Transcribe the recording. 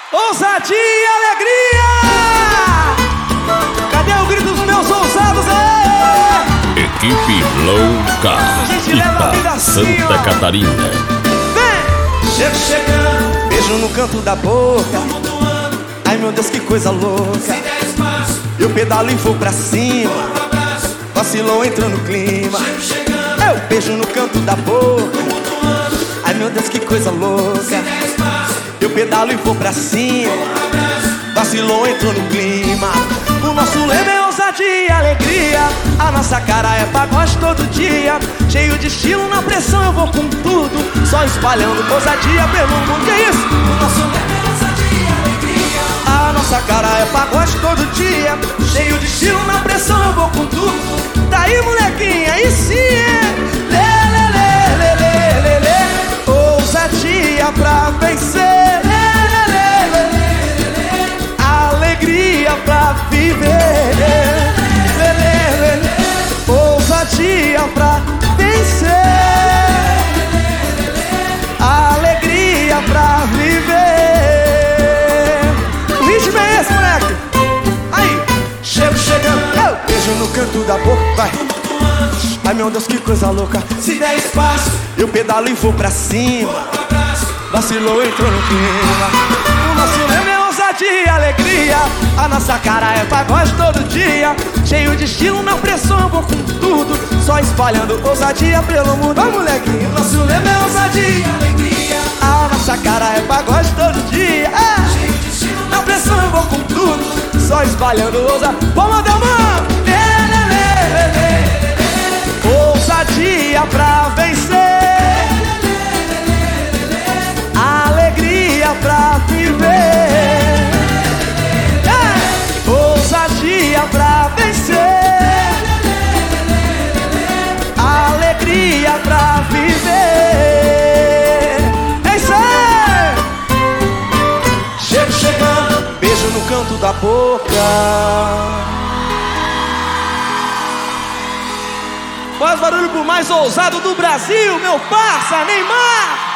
Ousadia e alegria! Cadê o grito dos meus ousados? Equipe Louca, Ita, Santa Catarina. Vem! Chego chegando, beijo no canto da boca. Ai meu Deus, que coisa louca. Eu pedalo e vou pra cima. Vacilou, entrou no clima. Eu beijo no canto da boca. Ai meu Deus, que coisa louca. Eu pedalo e vou pra cima. Vacilou, entrou no clima. O nosso lema é ousadia e alegria. A nossa cara é pagode todo dia. Cheio de estilo, na pressão eu vou com tudo. Só espalhando ousadia pelo mundo. Que isso? O nosso lema é ousadia e alegria. A nossa cara é pagode todo dia. Cheio de estilo, na pressão eu vou com tudo. Daí molequinha, aí sim é lê, lê, lê, lê, lê, lê. Ousadia pra vencer. Alegria pra viver. Ousadia pra vencer. Alegria pra viver. O ritmo é esse, moleque. Aí, chego chegando. Eu beijo no canto da boca, vai. Ai meu Deus, que coisa louca. Se der espaço, eu pedalo e vou pra cima. Vacilou, entrou no clima. O nosso lema é ousadia e alegria. A nossa cara é pagode todo dia. Cheio de estilo, na pressão eu vou com tudo. Só espalhando ousadia pelo mundo. Vai, molequinho. O nosso lema é ousadia e alegria. A nossa cara é pagode todo dia. Cheio de estilo, na pressão eu vou com tudo. Só espalhando ousadia. Palma da mão. Ousadia pra vencer. Alegria pra viver. Ousadia pra vencer. Alegria pra viver. É isso aí! Chego chegando, beijo no canto da boca. Faz barulho pro mais ousado do Brasil, meu parça, Neymar!